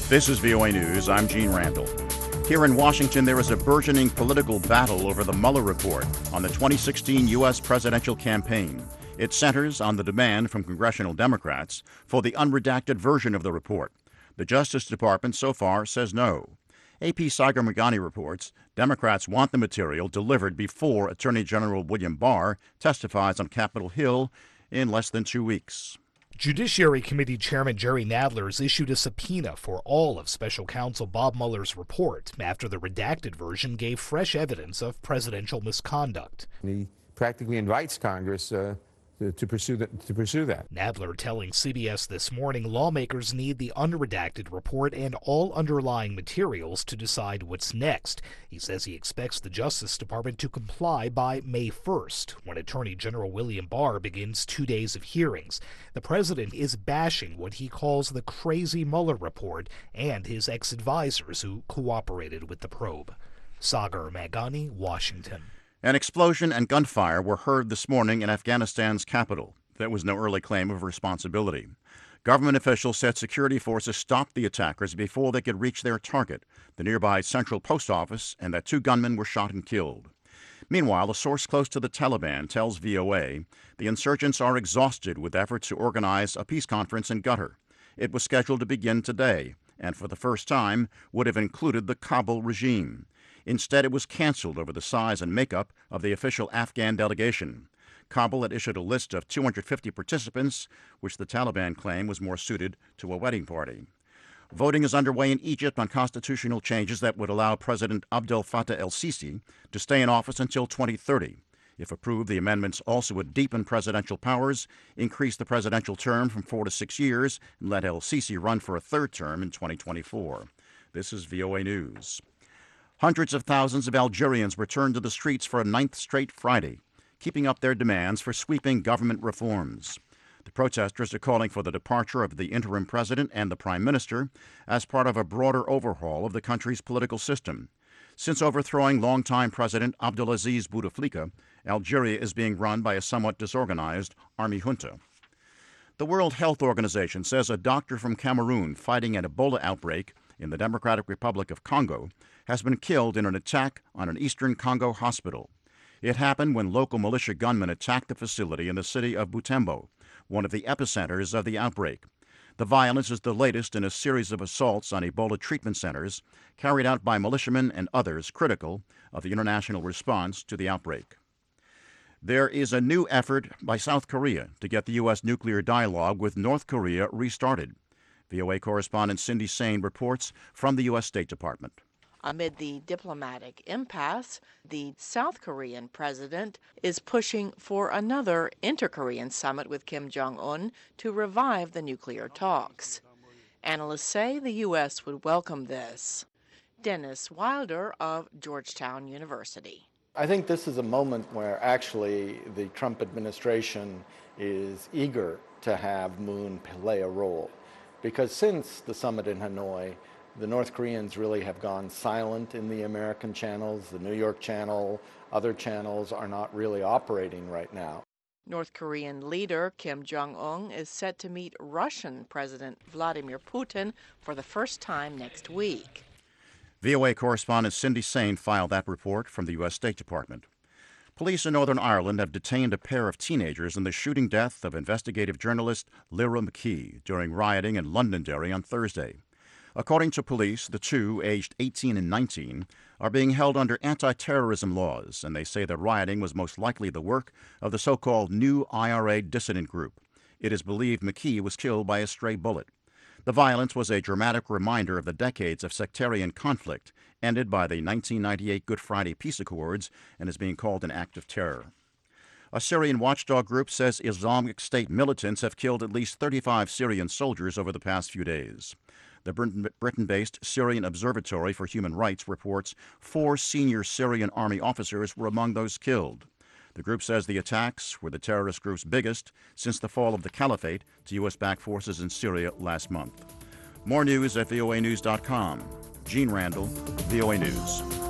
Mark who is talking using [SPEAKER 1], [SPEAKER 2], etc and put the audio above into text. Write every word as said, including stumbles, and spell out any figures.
[SPEAKER 1] This is V O A News. I'm Gene Randall. Here in Washington, there is a burgeoning political battle over the Mueller report on the twenty sixteen U S presidential campaign. It centers on the demand from congressional Democrats for the unredacted version of the report. The Justice Department so far says no. A P Sagar Meghani reports Democrats want the material delivered before Attorney General William Barr testifies on Capitol Hill in less than two weeks.
[SPEAKER 2] Judiciary Committee Chairman Jerry Nadler has issued a subpoena for all of Special Counsel Bob Mueller's report after the redacted version gave fresh evidence of presidential misconduct.
[SPEAKER 3] He practically invites Congress uh, to, to, pursue that, to pursue that.
[SPEAKER 2] Nadler telling C B S This Morning lawmakers need the unredacted report and all underlying materials to decide what's next. He says he expects the Justice Department to comply by May first, when Attorney General William Barr begins two days of hearings. The president is bashing what he calls the crazy Mueller report and his ex-advisors who cooperated with the probe. Sagar Meghani, Washington.
[SPEAKER 1] An explosion and gunfire were heard this morning in Afghanistan's capital. There was no early claim of responsibility. Government officials said security forces stopped the attackers before they could reach their target, the nearby Central Post Office, and that two gunmen were shot and killed. Meanwhile, a source close to the Taliban tells V O A the insurgents are exhausted with efforts to organize a peace conference in Qatar. It was scheduled to begin today, and for the first time would have included the Kabul regime. Instead, it was canceled over the size and makeup of the official Afghan delegation. Kabul had issued a list of two hundred fifty participants, which the Taliban claim was more suited to a wedding party. Voting is underway in Egypt on constitutional changes that would allow President Abdel Fattah el-Sisi to stay in office until twenty thirty. If approved, the amendments also would deepen presidential powers, increase the presidential term from four to six years, and let el-Sisi run for a third term in twenty twenty-four. This is V O A News. Hundreds of thousands of Algerians returned to the streets for a ninth straight Friday, keeping up their demands for sweeping government reforms. The protesters are calling for the departure of the interim president and the prime minister as part of a broader overhaul of the country's political system. Since overthrowing longtime President Abdelaziz Bouteflika, Algeria is being run by a somewhat disorganized army junta. The World Health Organization says a doctor from Cameroon fighting an Ebola outbreak in the Democratic Republic of Congo has been killed in an attack on an eastern Congo hospital. It happened when local militia gunmen attacked the facility in the city of Butembo, one of the epicenters of the outbreak. The violence is the latest in a series of assaults on Ebola treatment centers carried out by militiamen and others critical of the international response to the outbreak. There is a new effort by South Korea to get the U S nuclear dialogue with North Korea restarted. V O A correspondent Cindy Sain reports from the U S State Department.
[SPEAKER 4] Amid the diplomatic impasse, the South Korean president is pushing for another inter-Korean summit with Kim Jong-un to revive the nuclear talks. Analysts say the U S would welcome this. Dennis Wilder of Georgetown University.
[SPEAKER 5] I think this is a moment where actually the Trump administration is eager to have Moon play a role. Because since the summit in Hanoi, the North Koreans really have gone silent in the American channels. The New York channel, other channels are not really operating right now.
[SPEAKER 4] North Korean leader Kim Jong-un is set to meet Russian President Vladimir Putin for the first time next week.
[SPEAKER 1] V O A correspondent Cindy Sain filed that report from the U S State Department. Police in Northern Ireland have detained a pair of teenagers in the shooting death of investigative journalist Lyra McKee during rioting in Londonderry on Thursday. According to police, the two, aged eighteen and nineteen, are being held under anti-terrorism laws, and they say the rioting was most likely the work of the so-called New I R A dissident group. It is believed McKee was killed by a stray bullet. The violence was a dramatic reminder of the decades of sectarian conflict ended by the nineteen ninety-eight Good Friday Peace Accords and is being called an act of terror. A Syrian watchdog group says Islamic State militants have killed at least thirty-five Syrian soldiers over the past few days. The Britain-based Syrian Observatory for Human Rights reports four senior Syrian army officers were among those killed. The group says the attacks were the terrorist group's biggest since the fall of the caliphate to U S-backed forces in Syria last month. More news at V O A news dot com. Gene Randall, V O A News.